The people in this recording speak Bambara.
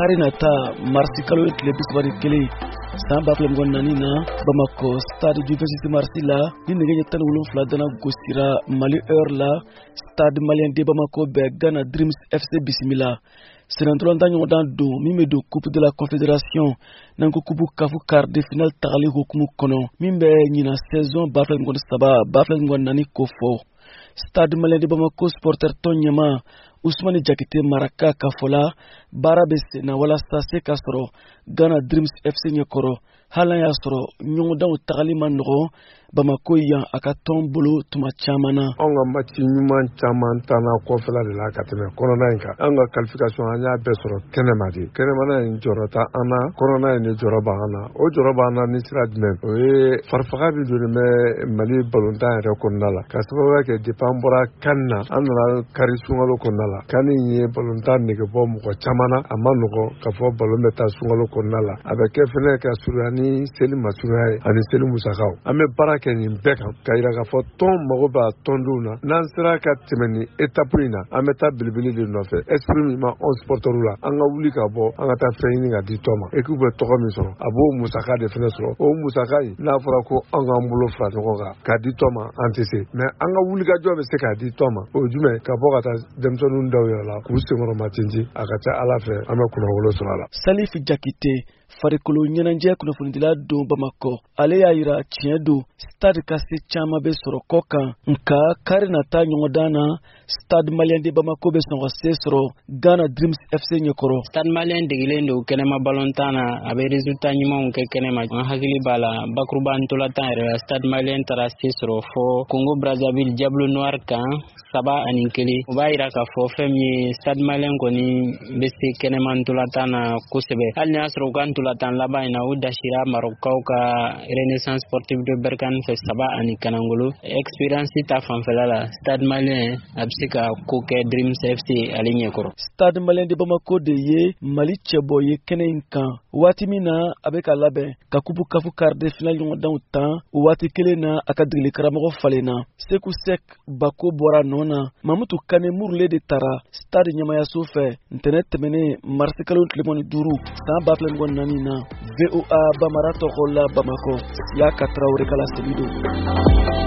karinata marsikalo tile bisbari kele samba flemgon nanina Bamako stade du 26 mars la ni nege tan wulun fladana gosira Mali heure la stade malien de Bamako be Ghana Dreams FC bismillah Senantolon danyo dan do mime do coupe de la confédération nanko kubu kafu quart de finale tagali hukumu kono mimbe nyina saison baflengon saba baflengon nani kofo stade malien de Bamako supporter tonyama Ousmane Diakité Maraka Kafola Barabese na wala stase kasoro Ghana Dreams FC nyakoro halan yasoro nyongodan tagali manro Bamako ya akatombolo tuma chamana onga match nyuma chaman tana kofela de la katene corona inka anga qualification anya besoro kenemadi kenemana njorota ana corona ni joroba ana o joroba ana ni siradme e farfaga bi durime Mali balonta rekonnala kasaba ke dipambora kanna anna karisungalo konnala kani ye balonta ni ke bom ko chamana amano ko kafo balometa sungalo konnala avec fene ka surani Selim Masurai ani Selim Musakao ame barake ni beka kaira ka fo ton magoba tonduna nansira ka temeni etapuna ameta bilbili de nofe exprime ma on sportorula anga wuli ka bo anga ta feyini ga di toma ekube toko mi so abo Musaka de fene so o Musakai na fora ko anga mbulo fra ko ka di toma antese mais anga wuli ka jobe se ka di toma o jume ka bo ka ta demsonu ndaw la ku se ngoro matinji akata ala fe ame kuna wolo so ala Salif Diakité farikolo nyenanje kuna fundila do Bamako ale ya ira tiedo stade kasi chama be soro koka nka karinata nyongodana stade malien de Bamako be songo sesro Ghana Dreams FC nyokoro stade malien de gilendo kenema balontana abe resultat nyima unke kenema hakili bala bakruban tolata stade malien tara sesro fo Congo Brazzaville Diablo Noir kan saba aninkeli ubaira ka fo femi stade malien koni bese kenema tolatana kusebe alni asro kan tolatan laba ina udashira marokau ka Renaissance sportive de Berkane fe saba ani kanangolo experience ta fanfelala stade malien absika koke Dreams FC alinye koro stade malien de Bamako de ye Mali chebo ye kenenkan wati mina abeka labe kakubu kafu quart de finale yondan utan wati kelena akadrile karamo falena seku sek bako bora nona mamutu kane murle de tara stade nyama ya sofe internet temene marsikalo tlemoni duru sa baflen gon nanina VOA Bamarato Khola Bamako ya Katraore kala Selido